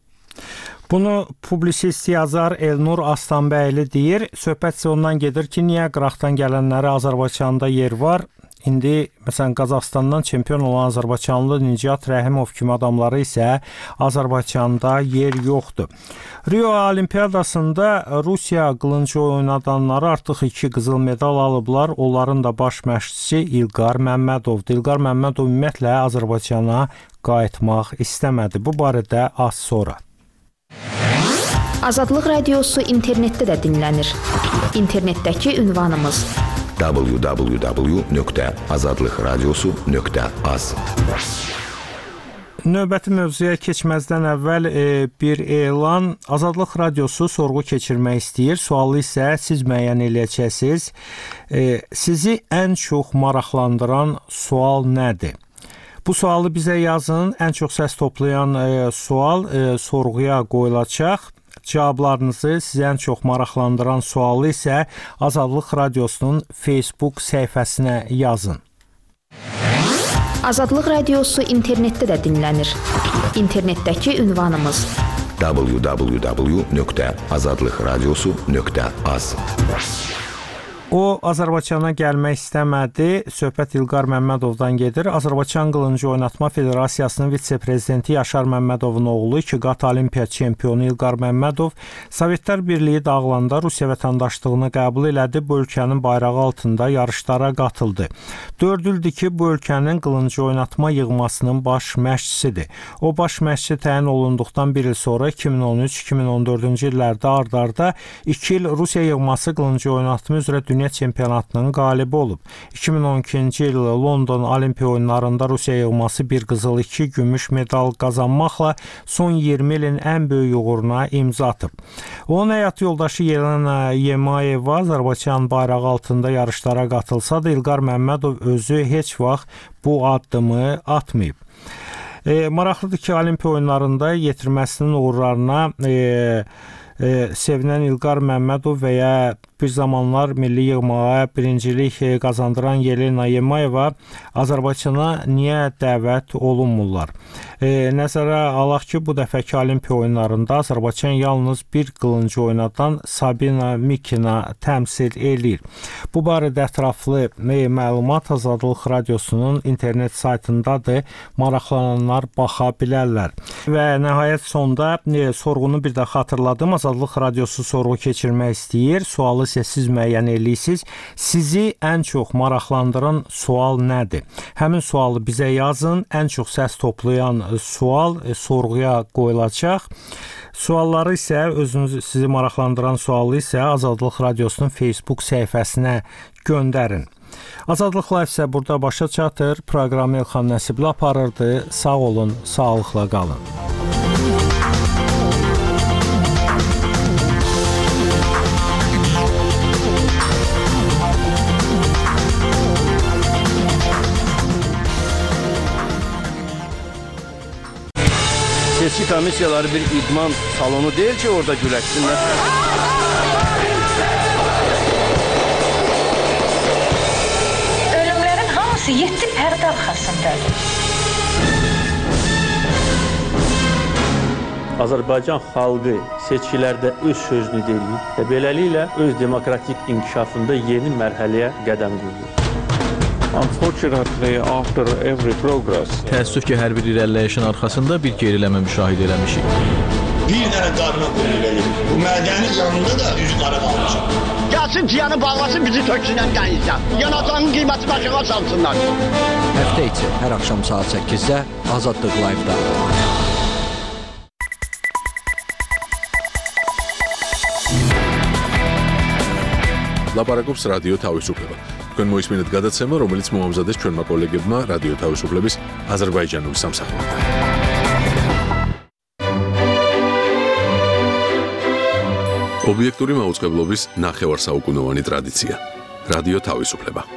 Bunu publisist yazar Elnur Aslanbəyli deyir. Söhbət ondan gedir ki, niyə qıraqdan gələnlərə Azərbaycanda yer var? İndi, məsələn, Qazaxstandan çempion olan Azərbaycanlı Nicat Rəhimov kimi adamları isə Azərbaycanda yer yoxdur. Rio Olimpiyadasında Rusiya qılıncı oynadanları artıq 2 qızıl medal alıblar. Onların da baş məşqçisi İlqar Məmmədovdur. İlqar Məmmədov ümumiyyətlə Azərbaycana qayıtmaq istəmədi. Bu barədə az sonra. Azadlıq radiosu internetdə də dinlənir. İnternetdəki ünvanımız www.azadlıqradiosu.az. Növbəti mövzuya keçməzdən əvvəl bir elan. Azadlıq radiosu sorğu keçirmək istəyir. Sualı isə siz müəyyən eləyəcəksiniz. Sizi ən çox maraqlandıran sual nədir? Bu sualı bizə yazın. Ən çox səs toplayan sual sorğuya qoyulacaq. Cavablarınızı sizə ən çox maraqlandıran sualı isə Azadlıq radiosunun Facebook səhifəsinə yazın. Azadlıq radiosu internetdə də dinlənir. İnternetdəki ünvanımız www.azadlıqradiosu.az. O, Azərbaycana gəlmək istəmədi. Söhbət İlqar Məmmədovdan gedir. Azərbaycan Qılıncı Oynatma Federasiyasının vitse-prezidenti Yaşar Məmmədovun oğlu, 2 qat olimpiya çempionu İlqar Məmmədov Sovetlər Birliyi dağılanda Rusiya vətəndaşlığını qəbul elədi. Bu ölkənin bayrağı altında yarışlara qatıldı. 4 ildir ki, bu ölkənin qılıncı oynatma yığmasının baş məşqçisidir. O, baş məşqçi təyin olunduqdan bir il sonra 2013-2014-cü illərdə ard-arda 2 il Rusiya yığması qılıncı oynatma üzrə dünya dünya çempionatının qalibi olub. 2012-ci il London Olimpiya oyunlarında Rusiya yığması bir qızıl, 2 gümüş medal qazanmaqla son 20 ilin ən böyük uğuruna imza atıb. Onun həyat yoldaşı Yelena Yemayeva Azərbaycan bayrağı altında yarışlara qatılsa da İlqar Məmmədov özü heç vaxt bu addımı atmayıb. Maraqlıdır ki, Olimpiya oyunlarında yetirməsinin uğurlarına sevinən İlqar Məmmədov və ya bir zamanlar milli yığmağa birincilik qazandıran Yelena Yemayeva Azərbaycana niyə dəvət olunmurlar? Nəzərə alaq ki, bu dəfəki Olimpiya oyunlarında Azərbaycan yalnız bir qılıncı oynadan Sabina Mikina təmsil eləyir. Bu barədə ətraflı məlumat Azadlıq Radiosunun internet saytındadır. Maraqlananlar baxa bilərlər. Və nəhayət sonda sorğunu bir də xatırladım. Azadlıq Radiosu sorğu keçirmək istəyir. Sualı isə siz müəyyən edirsiniz. Sizi ən çox maraqlandıran sual nədir? Həmin sualı bizə yazın. Ən çox səs toplayan sual sorğuya qoyulacaq. Sualları isə sizi maraqlandıran sualı isə Azadlıq Radiosunun Facebook səhifəsinə göndərin. Azadlıq Live isə burada başa çatır. Proqramı Elxan Nəsibli aparırdı. Sağ olun, sağlıqla qalın. Seçki komissiyaları bir idman salonu deyil ki, orada güləşsinlər. Ölümlərin hamısı 7 pərdə arxasındadır. Azərbaycan xalqı seçkilərdə öz sözünü deyir və beləliklə öz demokratik inkişafında yeni mərhələyə qədəm qoyur. Unfortunately, after every progress, təəssüf ki, hər bir irəliləyişin arxasında bir geriləmə müşahidə eləmişik. Bir dənə qarına qoyulur. Bu mədənin yanında da üz qara qalmışıq. Gəlsin ciyanı bağlasın, bizi töksünən dənizdən. Yanacağın qiyməti başına salsınlar. Həftə içi hər axşam saat 8-də Azadlıq Live-da. ლაპარაკობს რადიო თავისუფლება. თქვენ მოისმინეთ გადაცემა, რომელიც მოამზადეს ჩვენმა კოლეგებმა რადიო თავისუფლების აზერბაიჯანული სამსახურიდან. ობიექტური მაუწყებლობის ნახევარსაუკუნოვანი ტრადიცია. რადიო თავისუფლება.